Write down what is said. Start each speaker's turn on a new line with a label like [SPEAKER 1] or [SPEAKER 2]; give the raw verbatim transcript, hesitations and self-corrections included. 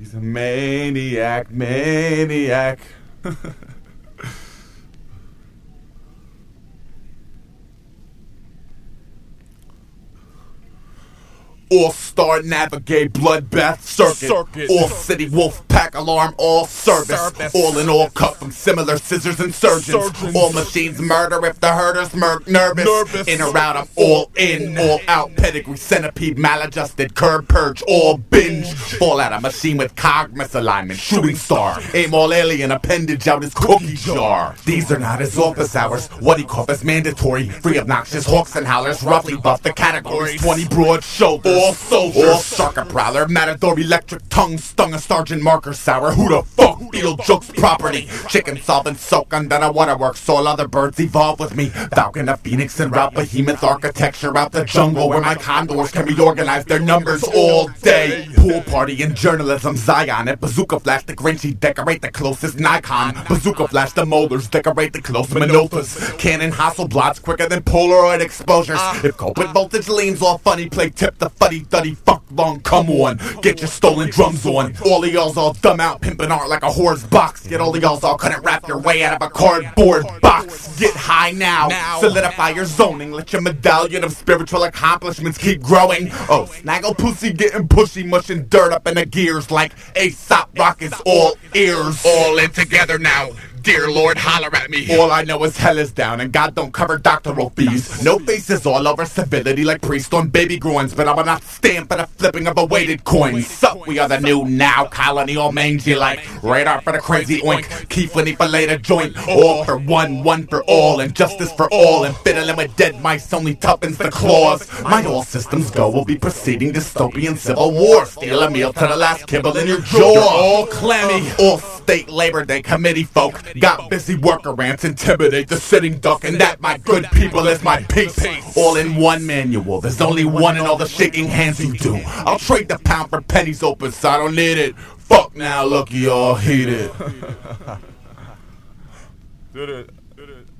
[SPEAKER 1] He's a maniac, maniac. All-star navigate bloodbath circuit.
[SPEAKER 2] Circuit.
[SPEAKER 1] All city wolf pack alarm, all service.
[SPEAKER 2] Service.
[SPEAKER 1] All in all cut from similar scissors and surgeons.
[SPEAKER 2] Surgeons.
[SPEAKER 1] All machines murder if the herders murk nervous.
[SPEAKER 2] Nervous.
[SPEAKER 1] In or out, I'm all in, all out. Pedigree, centipede, maladjusted, curb purge, all binge. Fall out of machine with cog misalignment. Shooting star. Aim all alien appendage out his cookie jar. These are not his office hours. What he calls is mandatory. Free obnoxious hawks and howlers. Roughly buff the categories. twenty broad shoulders. All soldiers. All sucker prowler. Matador electric tongue stung a sergeant marker sour. Who the fuck field jokes property? Chicken solvent soak under the waterworks. All other birds evolve with me. Falcon a phoenix and route behemoth architecture out the jungle where my condors can reorganize their numbers all day. Pool party and journalism Zion at Bazooka Flash the Grinchy decorate the closest Nikon. Bazooka Flash the molars decorate the close Minoltas. Canon Hasselblads quicker than Polaroid exposures. If Copeland voltage leans all funny play tip the fuddy duddy fuck long come on. Get your stolen drums on. All of y'all's all dumb out pimping art like a whore's box. Yet all of y'all's all couldn't wrap your way out of a cardboard box. Get high now.
[SPEAKER 2] Now.
[SPEAKER 1] Solidify your zoning. Let your medallion of spiritual accomplishments keep growing. Oh, snaggle pussy getting pushy, mushing dirt up in the gears like Aesop Rock is all ears.
[SPEAKER 2] All in together now. Dear Lord, holler at me.
[SPEAKER 1] All I know is hell is down and God don't cover doctoral fees. No faces all over civility like priest on baby groins, but I will not stand for the flipping of a weighted coin. Sup, we are the new now colony, all mangy like radar for the crazy oink, key flinny for later joint. All for one, one for all, and justice for all, and fiddling with dead mice only toughens the claws. My all systems go will be proceeding dystopian civil war. Steal a meal to the last kibble in your jaw. You're all clammy, all state Labor Day committee folk. Got busy worker ants, intimidate the sitting duck, and that, my good people, is my peace. All in one manual, there's only one in all the shaking hands you do. I'll trade the pound for pennies open, so I don't need it. Fuck now, look, you all heated.
[SPEAKER 2] Did it. Did it.